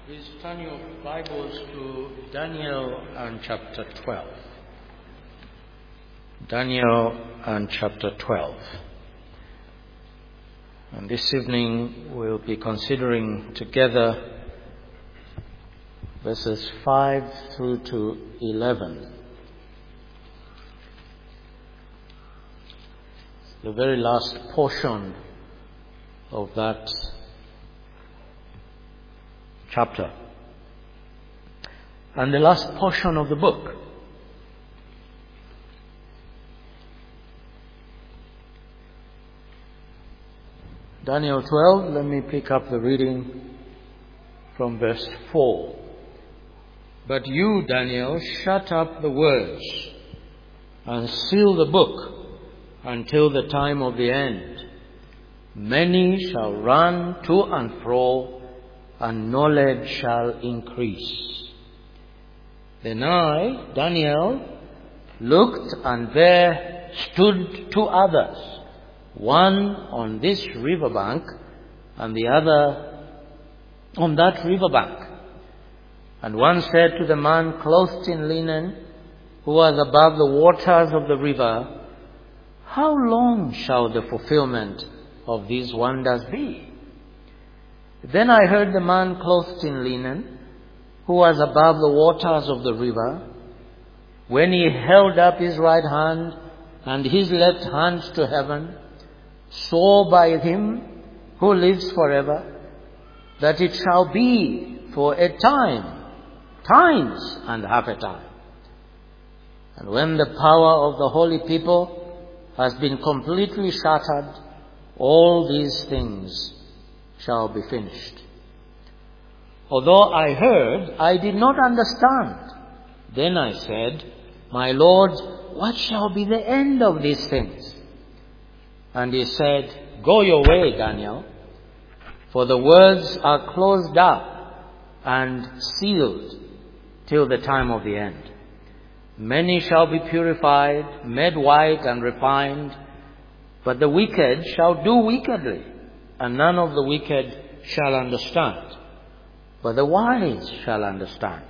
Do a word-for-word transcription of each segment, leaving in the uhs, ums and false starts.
Please turn your Bibles to Daniel and chapter twelve. Daniel and chapter twelve. And this evening we'll be considering together verses five through to eleven. The very last portion of that chapter and the last portion of the book. Daniel twelve, let me pick up the reading from verse four. But you, Daniel, shut up the words and seal the book until the time of the end. Many shall run to and fro, and knowledge shall increase. Then I, Daniel, looked, and there stood two others, one on this riverbank and the other on that riverbank. And one said to the man clothed in linen, who was above the waters of the river, how long shall the fulfillment of these wonders be? Then I heard the man clothed in linen, who was above the waters of the river, when he held up his right hand and his left hand to heaven, swore by him who lives forever, that it shall be for a time, times and half a time. And when the power of the holy people has been completely shattered, all these things shall be finished. Although I heard, I did not understand. Then I said, my Lord, what shall be the end of these things? And he said, go your way, Daniel, for the words are closed up and sealed till the time of the end. Many shall be purified, made white and refined, but the wicked shall do wickedly, and none of the wicked shall understand, but the wise shall understand.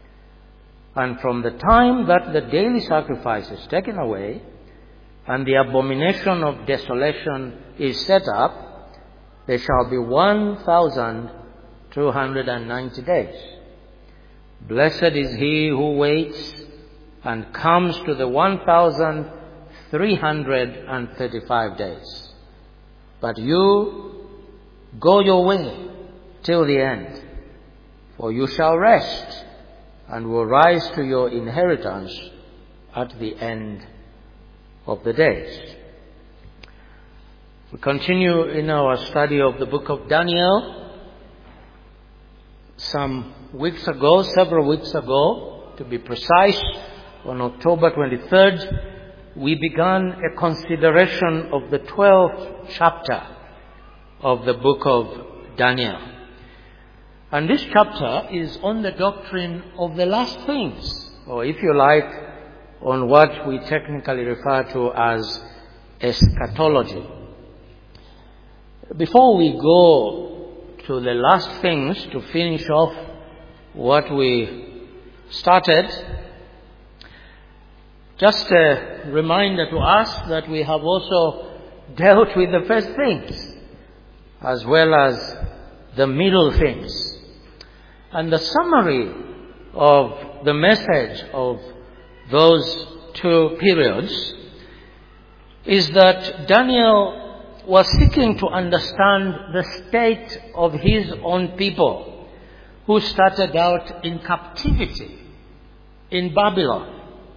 And from the time that the daily sacrifice is taken away, and the abomination of desolation is set up, there shall be one thousand two hundred and ninety days. Blessed is he who waits and comes to the one thousand three hundred and thirty-five days. But you go your way till the end, for you shall rest and will rise to your inheritance at the end of the days. We continue in our study of the book of Daniel. Some weeks ago, several weeks ago, to be precise, on October twenty-third, we began a consideration of the twelfth chapter of the book of Daniel. And this chapter is on the doctrine of the last things, or if you like, on what we technically refer to as eschatology. Before we go to the last things to finish off what we started, just a reminder to us that we have also dealt with the first things as well as the middle things. And the summary of the message of those two periods is that Daniel was seeking to understand the state of his own people who started out in captivity in Babylon.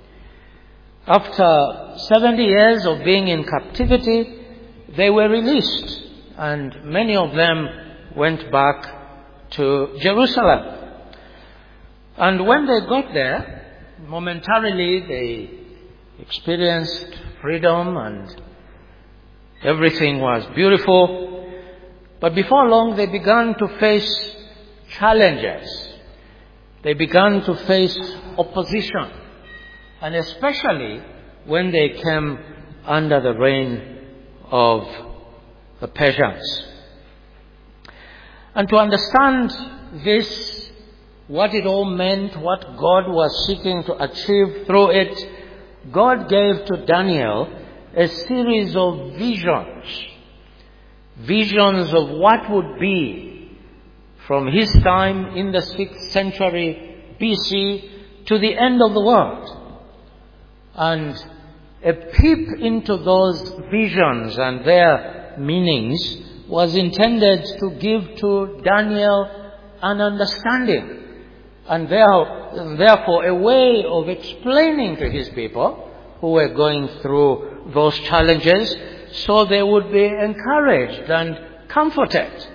After seventy years of being in captivity, they were released, and many of them went back to Jerusalem. And when they got there, momentarily they experienced freedom and everything was beautiful. But before long they began to face challenges. They began to face opposition. And especially when they came under the reign of the Persians. And to understand this what it all meant, what God was seeking to achieve through it, God gave to Daniel a series of visions. Visions of what would be from his time in the sixth century B C to the end of the world. And a peep into those visions and their meanings was intended to give to Daniel an understanding, and therefore a way of explaining to his people who were going through those challenges, so they would be encouraged and comforted.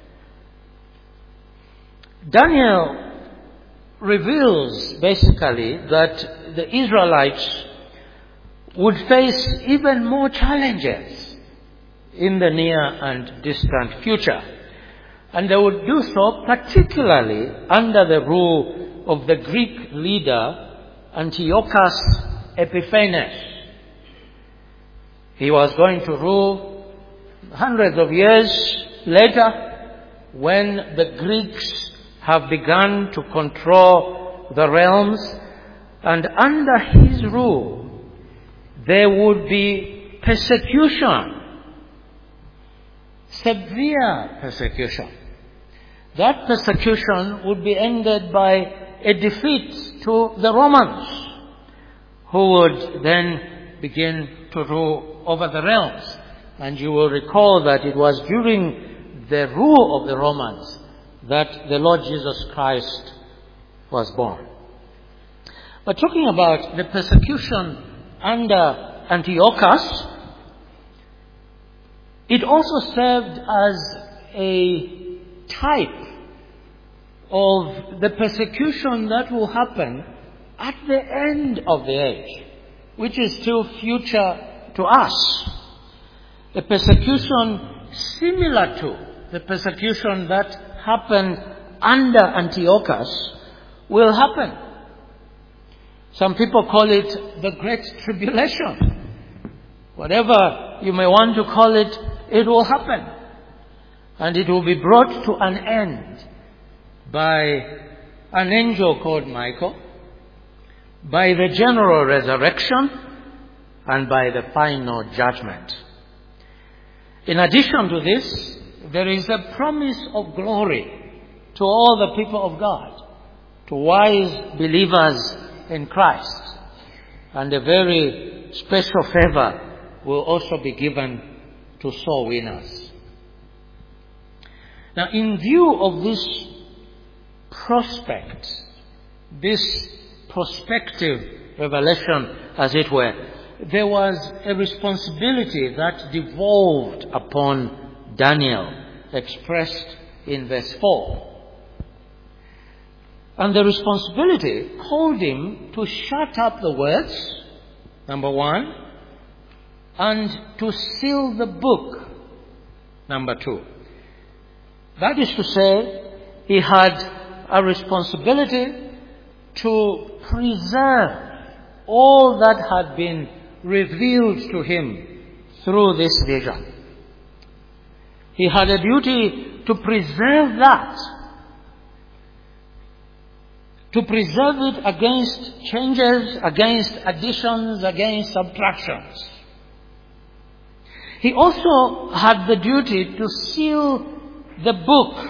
Daniel reveals basically that the Israelites would face even more challenges in the near and distant future. And they would do so particularly under the rule of the Greek leader Antiochus Epiphanes. He was going to rule hundreds of years later, when the Greeks have begun to control the realms, and under his rule there would be persecution, severe persecution. That persecution would be ended by a defeat to the Romans, who would then begin to rule over the realms. And you will recall that it was during the rule of the Romans that the Lord Jesus Christ was born. But talking about the persecution under Antiochus, it also served as a type of the persecution that will happen at the end of the age, which is still future to us. A persecution similar to the persecution that happened under Antiochus will happen. Some people call it the Great Tribulation. Whatever you may want to call it, it will happen. And it will be brought to an end by an angel called Michael, by the general resurrection, and by the final judgment. In addition to this, there is a promise of glory to all the people of God, to wise believers in Christ. And a very special favor will also be given to soul winners. Now, in view of this prospect, this prospective revelation, as it were, there was a responsibility that devolved upon Daniel, expressed in verse four. And the responsibility called him to shut up the words, number one, and to seal the book, number two. That is to say, he had a responsibility to preserve all that had been revealed to him through this vision. He had a duty to preserve that, to preserve it against changes, against additions, against subtractions. He also had the duty to seal the book.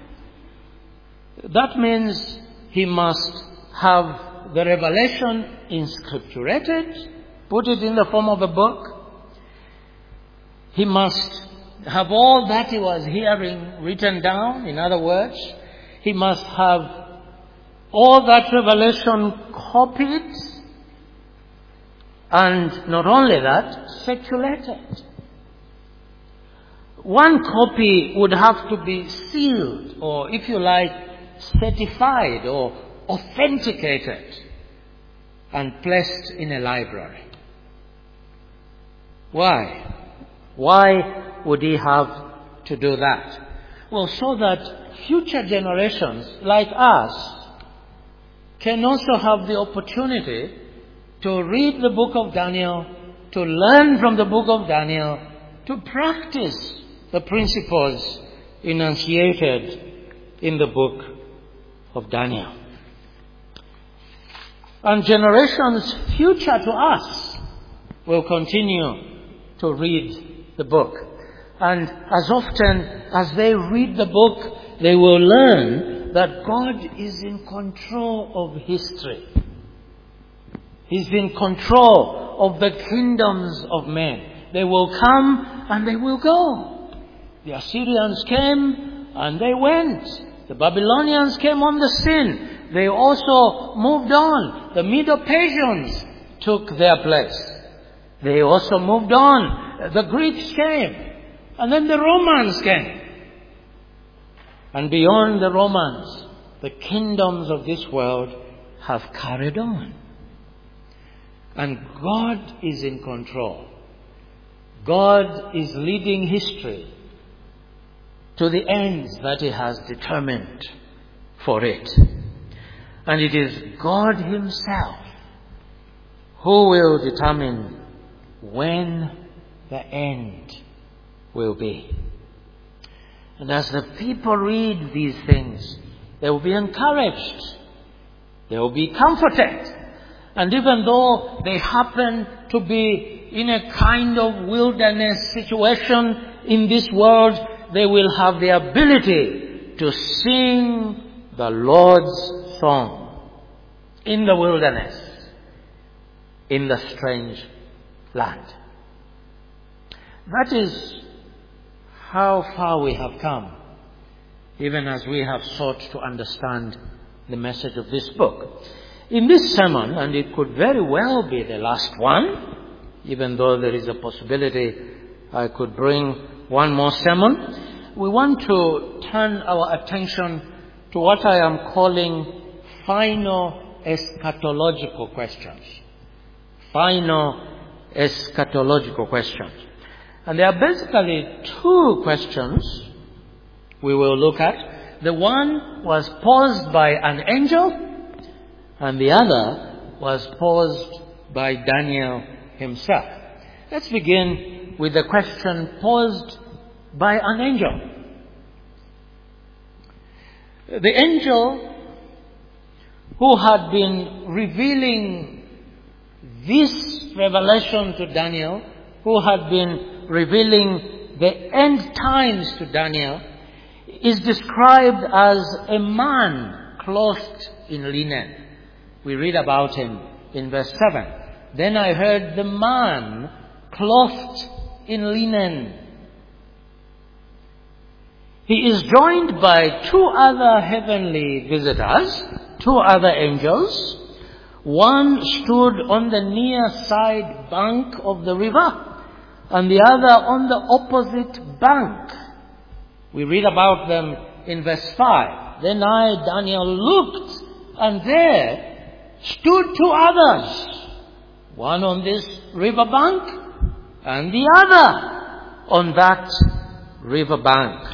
That means he must have the revelation inscripturated, put it in the form of a book. He must have all that he was hearing written down. In other words, he must have all that revelation copied, and not only that, circulated. One copy would have to be sealed, or if you like, certified or authenticated and placed in a library. Why? Why would he have to do that? Well, so that future generations like us can also have the opportunity to read the book of Daniel, to learn from the book of Daniel, to practice the principles enunciated in the book of Daniel. And generations future to us will continue to read the book. And as often as they read the book, they will learn that God is in control of history. He's in control of the kingdoms of men. They will come and they will go. The Assyrians came and they went. The Babylonians came on the scene. They also moved on. The Medo-Persians took their place. They also moved on. The Greeks came. And then the Romans came. And beyond the Romans, the kingdoms of this world have carried on. And God is in control. God is leading history to the ends that He has determined for it. And it is God Himself who will determine when the end will be. And as the people read these things, they will be encouraged. They will be comforted. And even though they happen to be in a kind of wilderness situation in this world, they will have the ability to sing the Lord's song in the wilderness, in the strange land. That is how far we have come, even as we have sought to understand the message of this book. In this sermon, and it could very well be the last one, even though there is a possibility I could bring one more sermon, we want to turn our attention to what I am calling final eschatological questions. Final eschatological questions. And there are basically two questions we will look at. The one was posed by an angel, and the other was posed by Daniel himself. Let's begin with the question posed by an angel. The angel who had been revealing this revelation to Daniel, who had been revealing the end times to Daniel, is described as a man clothed in linen. We read about him in verse seven. Then I heard the man clothed in linen. He is joined by two other heavenly visitors, two other angels. One stood on the near side bank of the river, and the other on the opposite bank. We read about them in verse five. Then I, Daniel, looked, and there stood two others, one on this river bank, and the other on that river bank.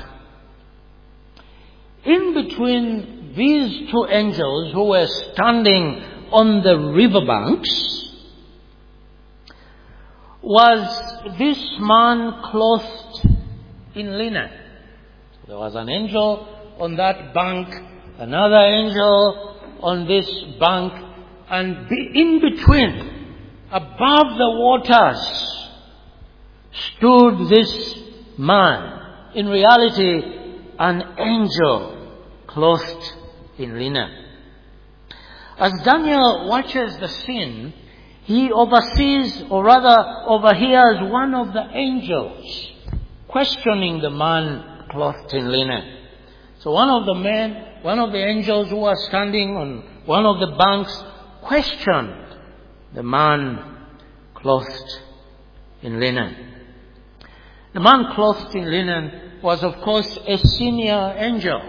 In between these two angels who were standing on the river banks was this man clothed in linen. There was an angel on that bank, another angel on this bank, and in between, above the waters, stood this man. In reality, an angel clothed in linen. As Daniel watches the scene, he oversees, or rather overhears, one of the angels questioning the man clothed in linen. So one of the men, one of the angels who was standing on one of the banks questioned the man clothed in linen. The man clothed in linen was, of course, a senior angel.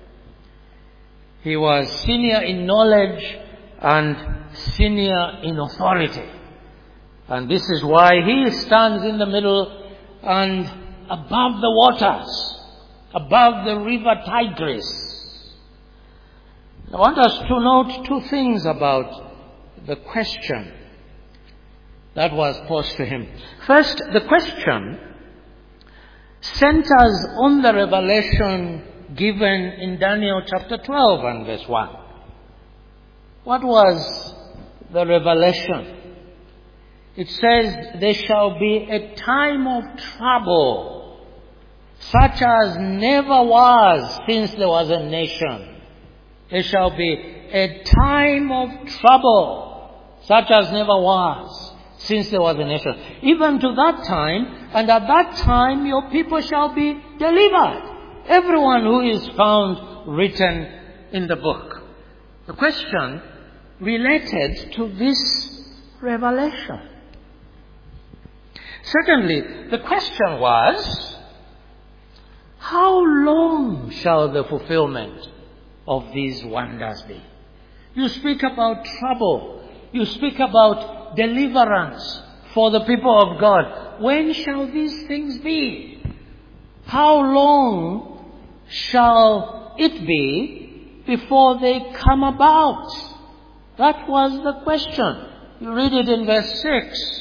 He was senior in knowledge and senior in authority. And this is why he stands in the middle and above the waters, above the river Tigris. I want us to note two things about the question that was posed to him. First, the question centers on the revelation given in Daniel chapter twelve and verse one. What was the revelation? It says, there shall be a time of trouble, such as never was since there was a nation. There shall be a time of trouble, such as never was since there was a nation. Even to that time, and at that time your people shall be delivered. Everyone who is found written in the book. The question related to this revelation. Secondly, the question was, how long shall the fulfillment of these wonders be? You speak about trouble. You speak about deliverance for the people of God. When shall these things be? How long shall it be before they come about? That was the question. You read it in verse six.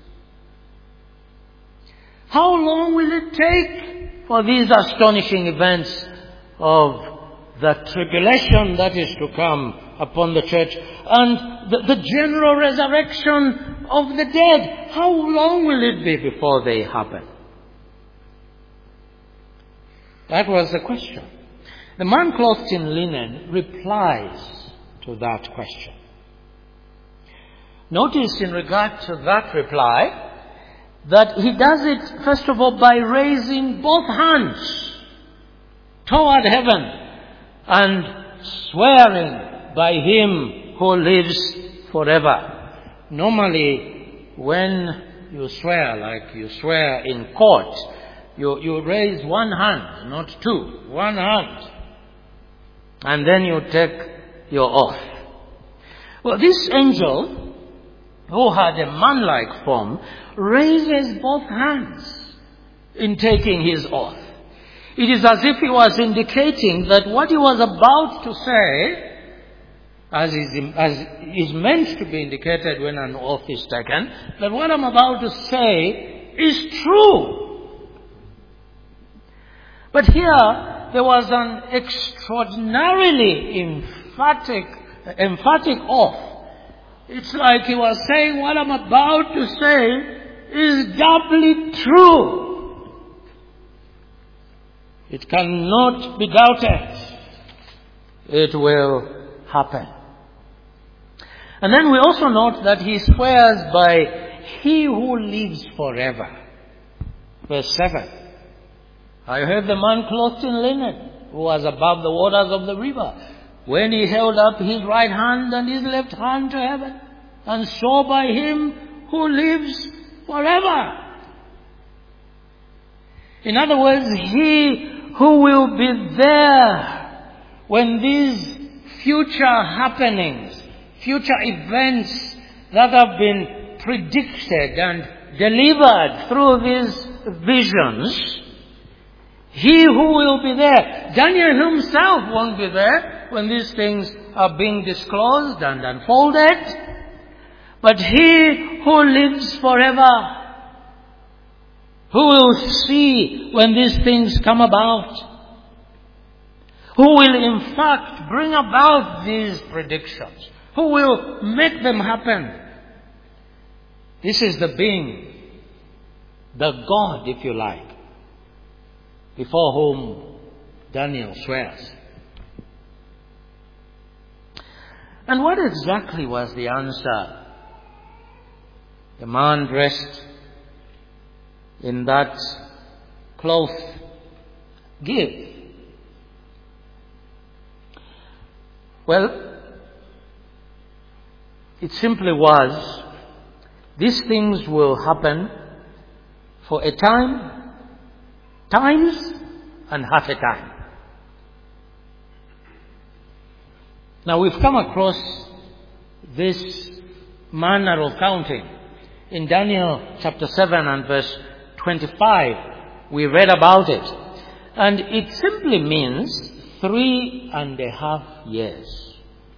How long will it take for these astonishing events of the tribulation that is to come upon the church and the, the general resurrection of the dead? How long will it be before they happen? That was the question. The man clothed in linen replies to that question. Notice in regard to that reply that he does it, first of all, by raising both hands toward heaven and swearing by him who lives forever. Normally, when you swear, like you swear in court, you, you raise one hand, not two, one hand. And then you take your oath. Well, this angel, who had a man-like form, raises both hands in taking his oath. It is as if he was indicating that what he was about to say, as is, as is meant to be indicated when an oath is taken, that what I'm about to say is true. But here, there was an extraordinarily emphatic, emphatic oath. It's like he was saying, what I'm about to say is doubly true. It cannot be doubted. It will happen. And then we also note that he swears by he who lives forever. Verse seven. I heard the man clothed in linen, who was above the waters of the river, when he held up his right hand and his left hand to heaven, and saw by him who lives forever. In other words, he who will be there when these future happenings, future events that have been predicted and delivered through these visions, he who will be there. Daniel himself won't be there when these things are being disclosed and unfolded. But he who lives forever, who will see when these things come about, who will in fact bring about these predictions, who will make them happen. This is the being, the God, if you like, before whom Daniel swears. And what exactly was the answer the man dressed in that cloth give? Well, it simply was, these things will happen for a time, times, and half a time. Now we've come across this manner of counting in Daniel chapter seven and verse twenty-five. We read about it. And it simply means three and a half years.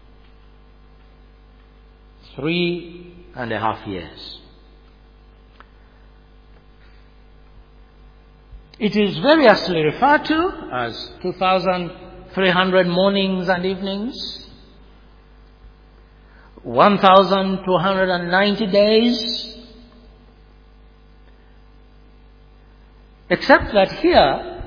Three and a half years. It is variously referred to as two thousand three hundred mornings and evenings, one thousand two hundred ninety days, except that here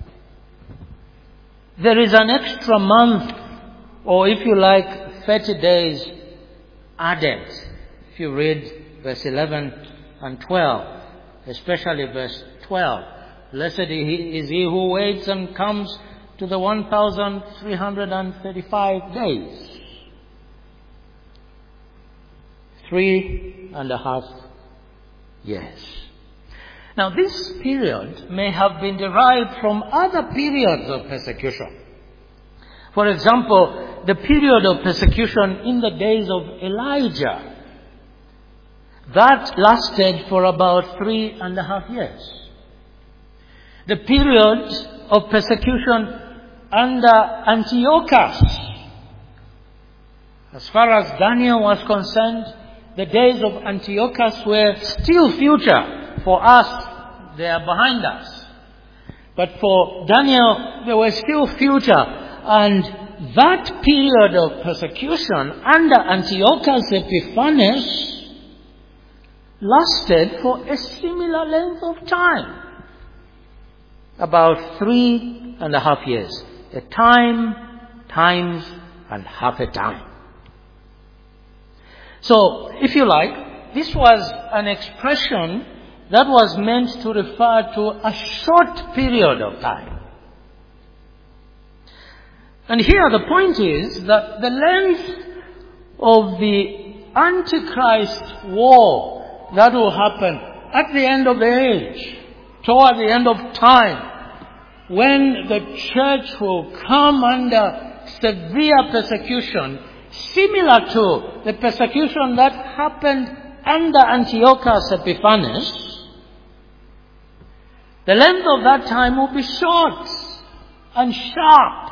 there is an extra month, or if you like, thirty days added. If you read verse eleven and twelve, especially verse twelve, blessed is he who waits and comes to the one thousand three hundred thirty-five days. Three and a half years. Now this period may have been derived from other periods of persecution. For example, the period of persecution in the days of Elijah. That lasted for about three and a half years. The period of persecution under Antiochus. As far as Daniel was concerned, the days of Antiochus were still future. For us, they are behind us. But for Daniel, they were still future. And that period of persecution under Antiochus Epiphanes lasted for a similar length of time. About three and a half years. A time, times, and half a time. So, if you like, this was an expression that was meant to refer to a short period of time. And here the point is that the length of the Antichrist war that will happen at the end of the age, toward the end of time, when the church will come under severe persecution, similar to the persecution that happened under Antiochus Epiphanes, the length of that time will be short and sharp.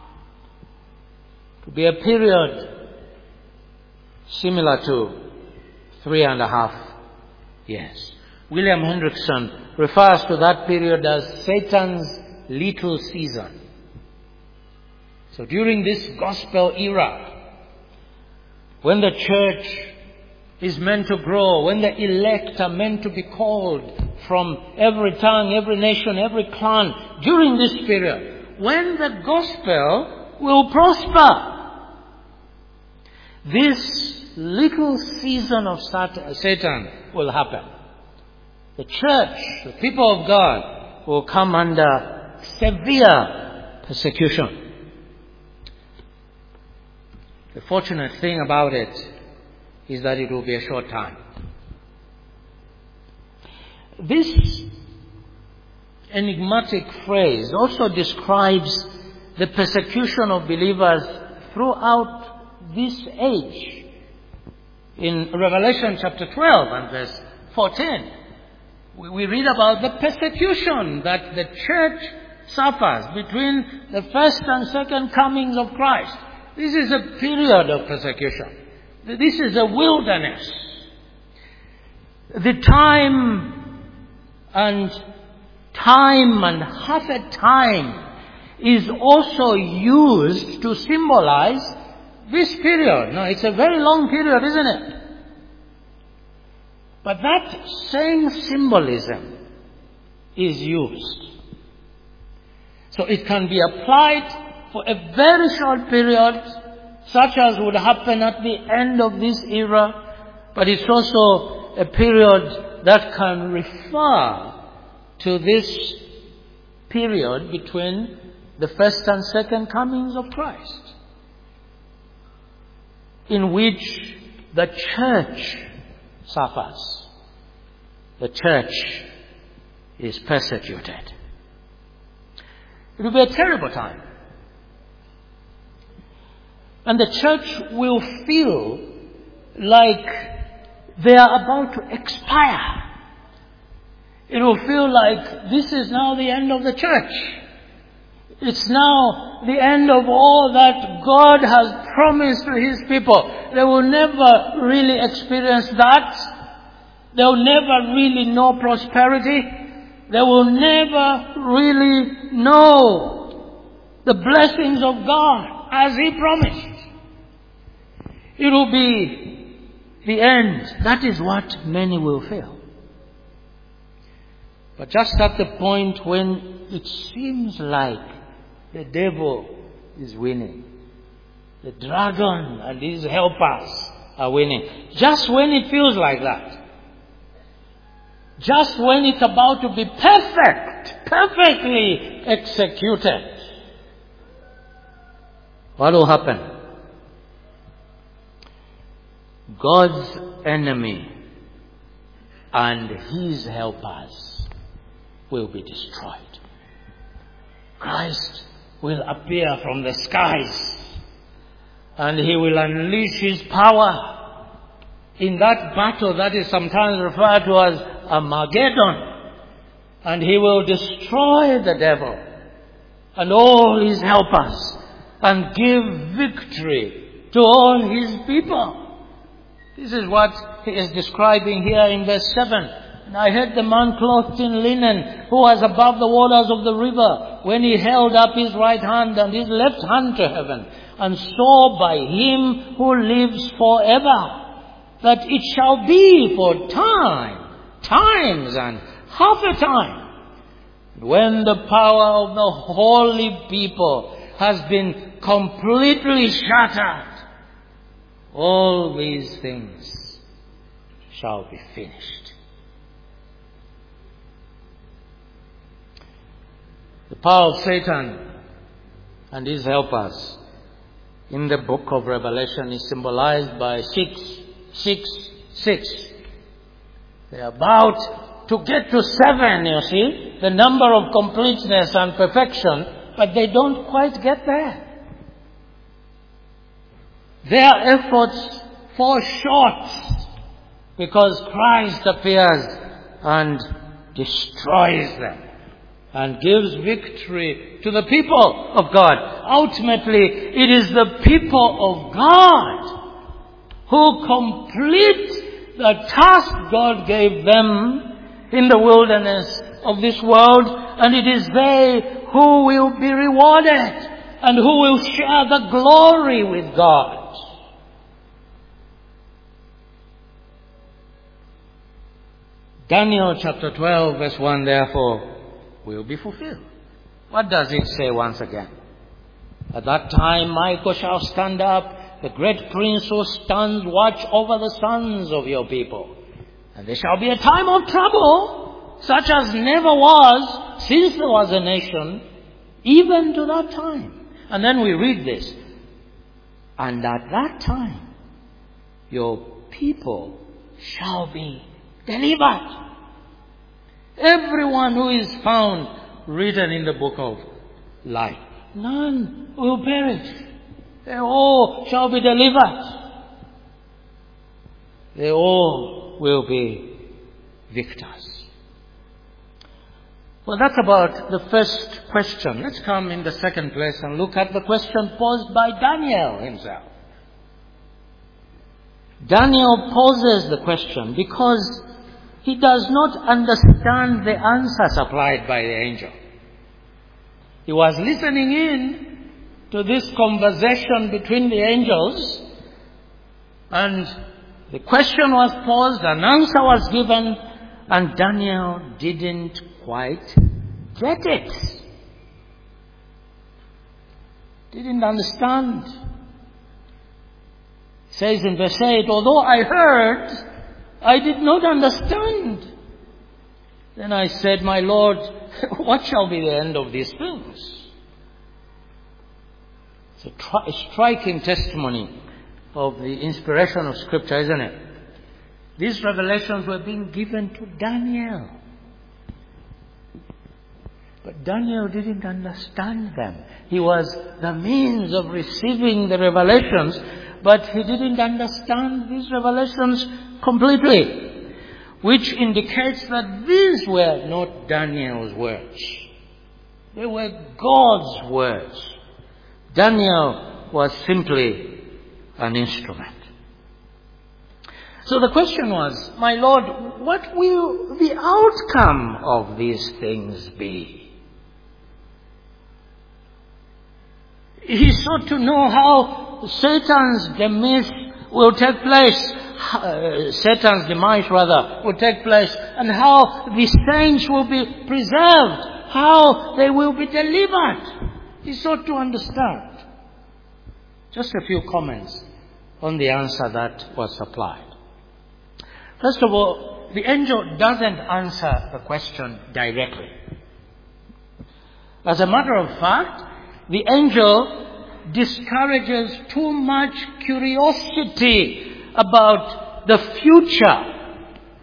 To be a period similar to three and a half years. William Hendrickson refers to that period as Satan's little season. So during this gospel era, when the church is meant to grow, when the elect are meant to be called from every tongue, every nation, every clan, during this period, when the gospel will prosper, this little season of Satan will happen. The church, the people of God, will come under severe persecution. The fortunate thing about it is that it will be a short time. This enigmatic phrase also describes the persecution of believers throughout this age. In Revelation chapter twelve and verse fourteen, we read about the persecution that the church suffers between the first and second comings of Christ. This is a period of persecution. This is a wilderness. The time and time and half a time is also used to symbolize this period. Now, it's a very long period, isn't it? But that same symbolism is used. So it can be applied for a very short period, such as would happen at the end of this era, but it's also a period that can refer to this period between the first and second comings of Christ, in which the church suffers. The church is persecuted. It will be a terrible time. And the church will feel like they are about to expire. It will feel like this is now the end of the church. It's now the end of all that God has promised to His people. They will never really experience that. They will never really know prosperity. they will never really know the blessings of God as He promised. It will be the end. That is what many will feel. But just at the point when it seems like the devil is winning, the dragon and his helpers are winning, just when it feels like that, just when it's about to be perfect, perfectly executed, what will happen? God's enemy and his helpers will be destroyed. Christ will appear from the skies and He will unleash His power in that battle that is sometimes referred to as Armageddon. And He will destroy the devil and all his helpers and give victory to all His people. This is what He is describing here in verse seven. And I heard the man clothed in linen, who was above the waters of the river, when he held up his right hand and his left hand to heaven, and saw by Him who lives forever, that it shall be for time, times and half a time, when the power of the holy people has been completely shattered, all these things shall be finished. The power of Satan and his helpers in the book of Revelation is symbolized by six, six, six. They are about to get to seven, you see, the number of completeness and perfection, but they don't quite get there. Their efforts fall short because Christ appears and destroys them and gives victory to the people of God. Ultimately, it is the people of God who complete the task God gave them in the wilderness of this world, and it is they who will be rewarded and who will share the glory with God. Daniel chapter twelve verse one, therefore, will be fulfilled. What does it say once again? At that time Michael shall stand up, the great prince who stands watch over the sons of your people. And there shall be a time of trouble, such as never was since there was a nation, even to that time. And then we read this. And at that time, your people shall be delivered. Everyone who is found written in the book of life, none will perish. They all shall be delivered. They all will be victors. Well, that's about the first question. Let's come in the second place and look at the question posed by Daniel himself. Daniel poses the question because he does not understand the answer supplied by the angel. He was listening in to this conversation between the angels, and the question was posed, an answer was given, and Daniel didn't quite get it. Didn't understand. It says in verse eight, although I heard, I did not understand. Then I said, my Lord, what shall be the end of these things? It's a, tri- a striking testimony of the inspiration of Scripture, isn't it? These revelations were being given to Daniel. But Daniel didn't understand them. He was the means of receiving the revelations, but he didn't understand these revelations completely, which indicates that these were not Daniel's words. They were God's words. Daniel was simply an instrument. So the question was, my Lord, what will the outcome of these things be? He sought to know how Satan's demise will take place, uh, Satan's demise rather, will take place, and how the saints will be preserved, how they will be delivered. He sought to understand. Just a few comments on the answer that was supplied. First of all, the angel doesn't answer the question directly. As a matter of fact, the angel discourages too much curiosity about the future.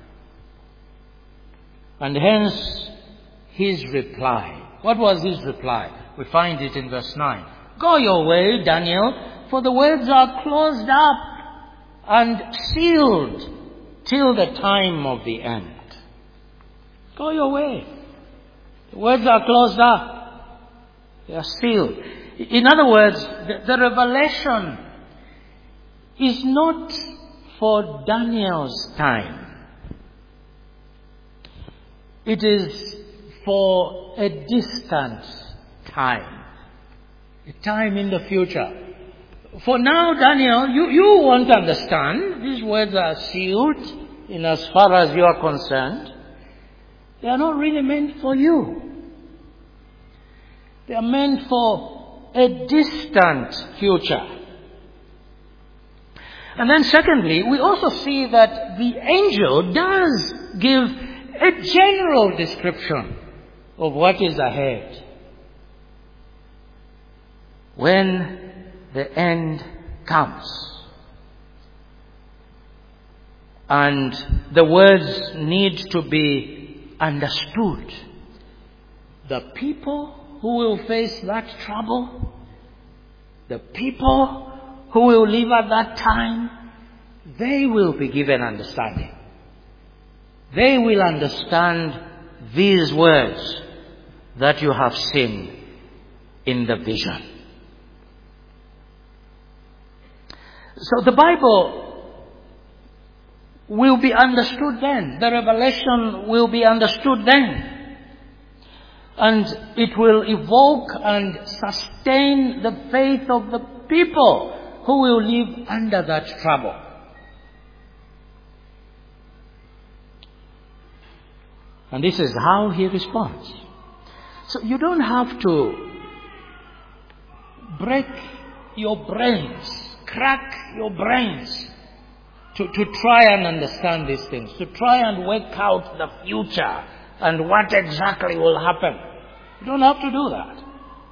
And hence, his reply. What was his reply? We find it in verse nine. Go your way, Daniel, for the words are closed up and sealed till the time of the end. Go your way. The words are closed up. They are sealed. In other words, the, the revelation is not for Daniel's time. It is for a distant time. A time in the future. For now, Daniel, you, you won't understand. These words are sealed in as far as you are concerned. They are not really meant for you. They are meant for a distant future. And then secondly, we also see that the angel does give a general description of what is ahead. When the end comes. And the words need to be understood. The people who will face that trouble, the people who will live at that time, they will be given understanding. They will understand these words that you have seen in the vision. So the Bible will be understood then. The revelation will be understood then. And it will evoke and sustain the faith of the people who will live under that trouble. And this is how he responds. So you don't have to break your brains, crack your brains to, to try and understand these things, to try and work out the future and what exactly will happen. You don't have to do that.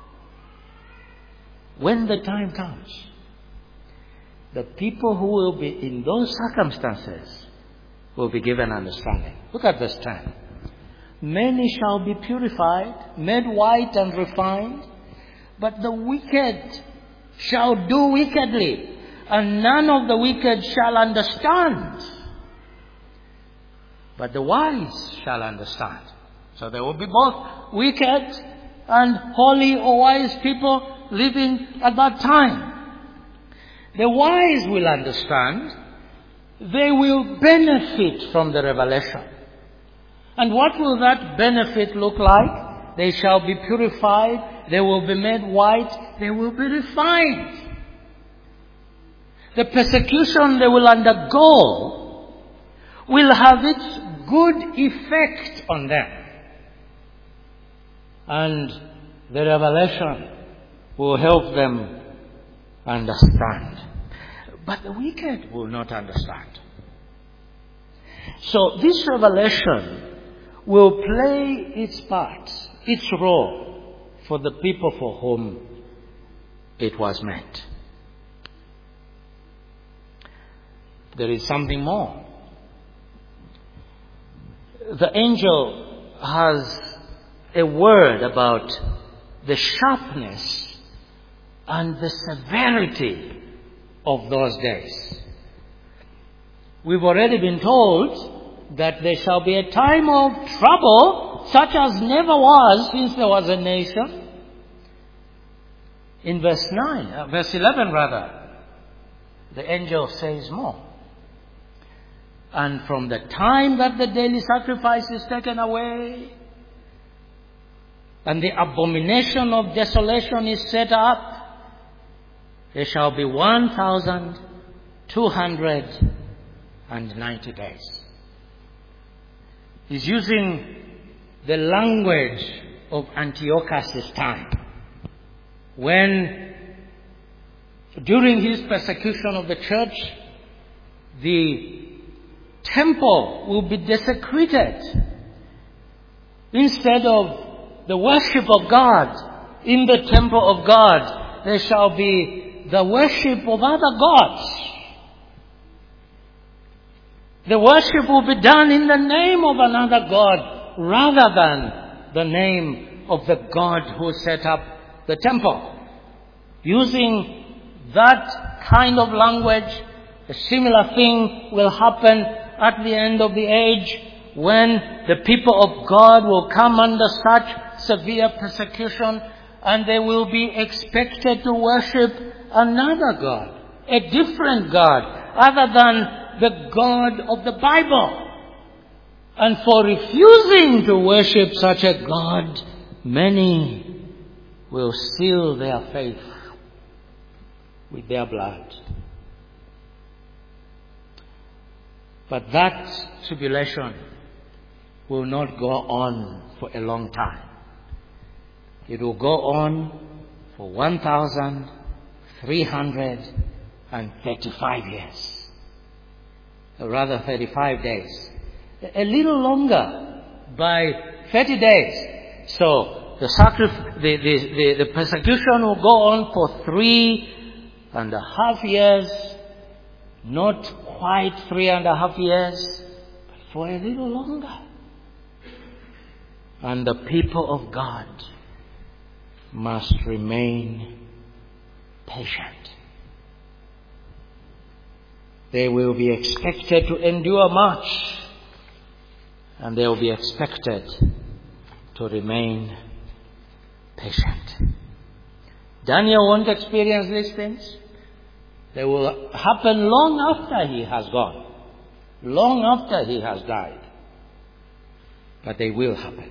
When the time comes, the people who will be in those circumstances will be given understanding. Look at verse ten. Many shall be purified, made white and refined, but the wicked shall do wickedly, and none of the wicked shall understand. But the wise shall understand. So there will be both wicked and holy or wise people living at that time. The wise will understand. They will benefit from the revelation. And what will that benefit look like? They shall be purified. They will be made white. They will be refined. The persecution they will undergo will have its good effect on them. And the revelation will help them understand. But the wicked will not understand. So this revelation will play its part, its role for the people for whom it was meant. There is something more. The angel has a word about the sharpness and the severity of those days. We've already been told that there shall be a time of trouble such as never was since there was a nation. In verse nine, uh, verse eleven rather, the angel says more. And from the time that the daily sacrifice is taken away, and the abomination of desolation is set up, there shall be one thousand two hundred ninety days. He's using the language of Antiochus' time, when during his persecution of the church, the temple will be desecrated. Instead of the worship of God in the temple of God, there shall be the worship of other gods. The worship will be done in the name of another god rather than the name of the God who set up the temple. Using that kind of language, a similar thing will happen at the end of the age, when the people of God will come under such severe persecution, and they will be expected to worship another God, a different God, other than the God of the Bible. And for refusing to worship such a God, many will seal their faith with their blood. But that tribulation will not go on for a long time. It will go on for one thousand three hundred thirty-five years. Or rather thirty-five days. A little longer by thirty days. So the, sacrif- the, the, the, the persecution will go on for three and a half years. Not quite three and a half years, but for a little longer. And the people of God must remain patient. They will be expected to endure much, and they will be expected to remain patient. Daniel won't experience these things. They will happen long after he has gone, long after he has died. But they will happen.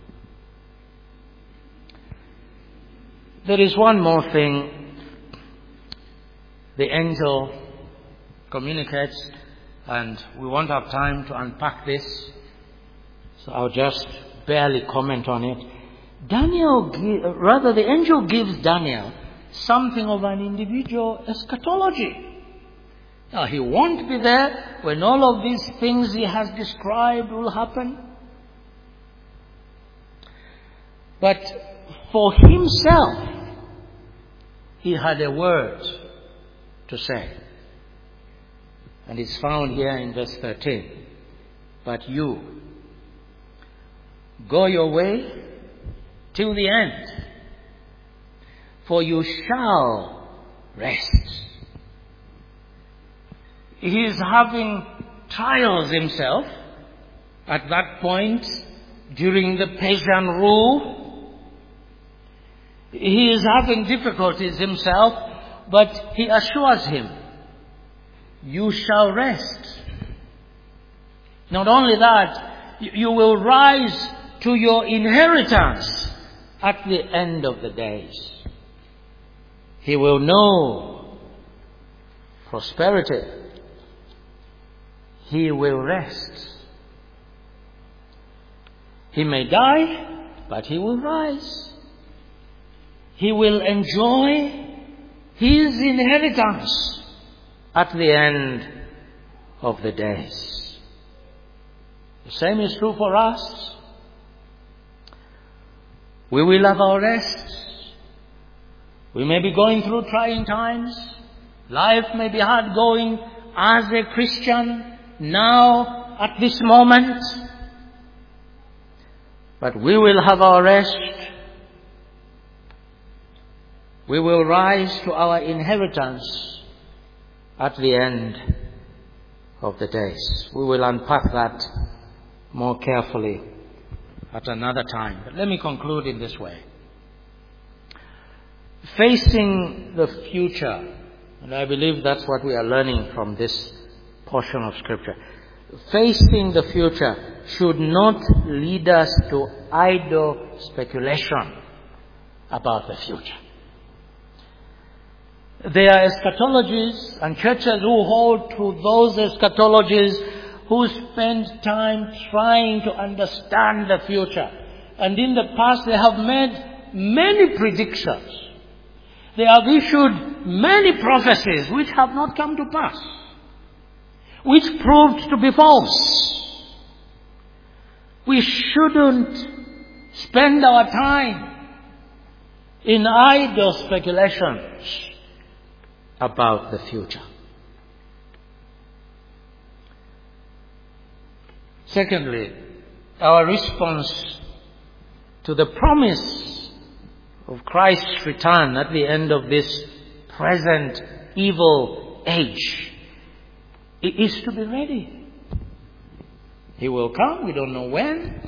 There is one more thing the angel communicates, and we won't have time to unpack this, so I'll just barely comment on it. Daniel, rather the angel gives Daniel something of an individual eschatology. Now, he won't be there when all of these things he has described will happen. But for himself, he had a word to say. And it's found here in verse thirteen. But you, go your way till the end, for you shall rest. He is having trials himself at that point during the Persian rule. He is having difficulties himself, but he assures him, you shall rest. Not only that, you will rise to your inheritance at the end of the days. He will know prosperity. He will rest. He may die, but he will rise. He will enjoy his inheritance at the end of the days. The same is true for us. We will have our rest. We may be going through trying times. Life may be hard going as a Christian now at this moment. But we will have our rest. We will rise to our inheritance at the end of the days. We will unpack that more carefully at another time. But let me conclude in this way. Facing the future, and I believe that's what we are learning from this portion of Scripture. facing the future should not lead us to idle speculation about the future. There are eschatologies and churches who hold to those eschatologies, who spend time trying to understand the future. And in the past they have made many predictions. They have issued many prophecies which have not come to pass, which proved to be false. We shouldn't spend our time in idle speculations about the future. Secondly, our response to the promise of Christ's return at the end of this present evil age is to be ready. He will come, we don't know when.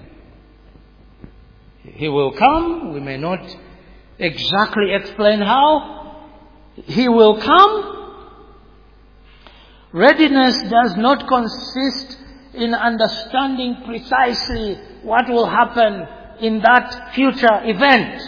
He will come, we may not exactly explain how. He will come. Readiness does not consist in understanding precisely what will happen in that future event.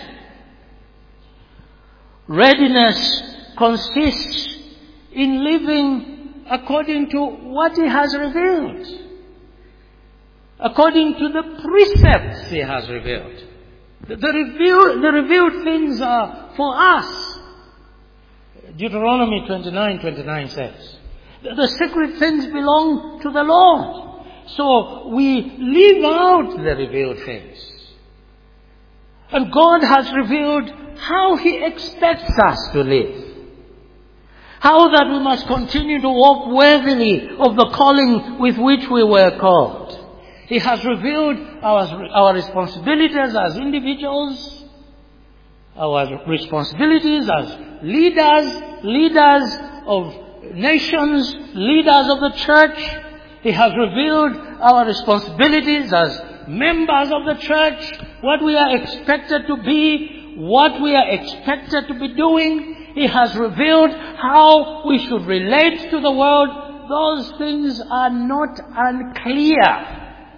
Readiness consists in living according to what He has revealed, according to the precepts He has revealed. The, the, revealed, the revealed things are for us. Deuteronomy twenty-nine twenty-nine says, the, the secret things belong to the Lord. So we live out the revealed things. And God has revealed how He expects us to live. How that we must continue to walk worthily of the calling with which we were called. He has revealed our, our responsibilities as individuals, our responsibilities as leaders, leaders of nations, leaders of the church. He has revealed our responsibilities as members of the church, what we are expected to be, what we are expected to be doing. He has revealed how we should relate to the world. Those things are not unclear.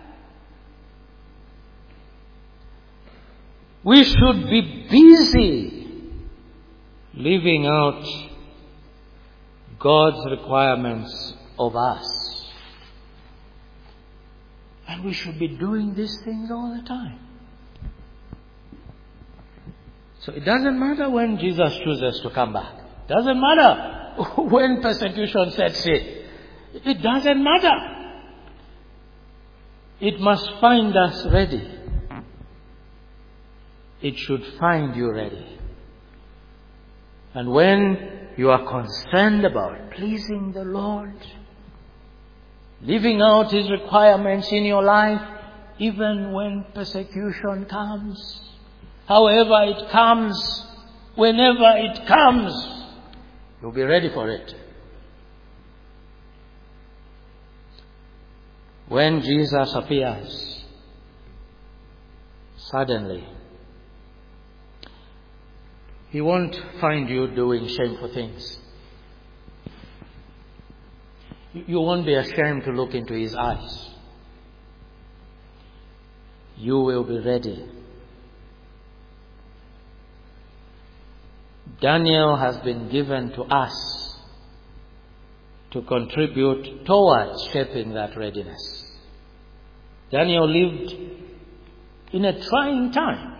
We should be busy living out God's requirements of us. And we should be doing these things all the time. So it doesn't matter when Jesus chooses to come back. It doesn't matter when persecution sets in. It doesn't matter. It must find us ready. It should find you ready. And when you are concerned about pleasing the Lord, living out His requirements in your life, even when persecution comes, however it comes, whenever it comes, you'll be ready for it. When Jesus appears, suddenly, He won't find you doing shameful things. You won't be ashamed to look into His eyes. You will be ready. Daniel has been given to us to contribute towards shaping that readiness. Daniel lived in a trying time.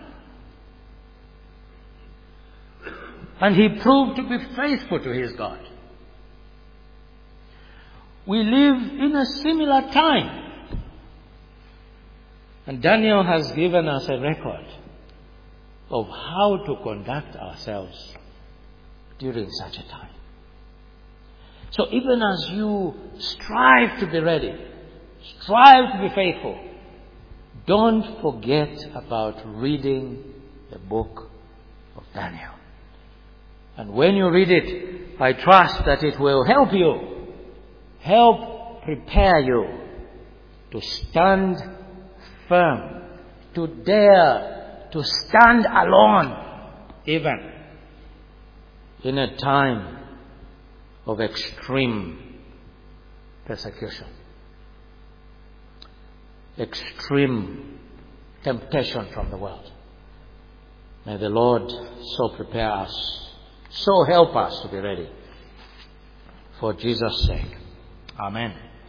And he proved to be faithful to his God. We live in a similar time. And Daniel has given us a record of how to conduct ourselves during such a time. So even as you strive to be ready, strive to be faithful, don't forget about reading the book of Daniel. And when you read it, I trust that it will help you, help prepare you to stand firm, to dare to stand alone, even in a time of extreme persecution. extreme temptation from the world. May the Lord so prepare us, so help us to be ready. For Jesus' sake. Amen.